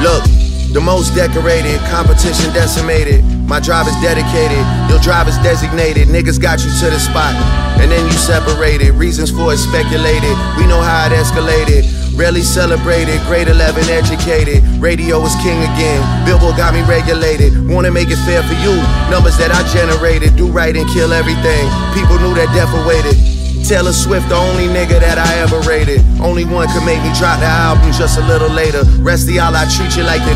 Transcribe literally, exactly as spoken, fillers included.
Look, the most decorated, competition decimated. My drive is dedicated, your drive is designated. Niggas got you to the spot, and then you separated. Reasons for it speculated, we know how it escalated. Rarely celebrated, grade eleven educated. Radio is king again, Billboard got me regulated. Wanna make it fair for you, numbers that I generated. Do right and kill everything, people knew that death awaited. Taylor Swift, the only nigga that I ever rated. Only one could make me drop the album just a little later. Rest of y'all, I treat you like the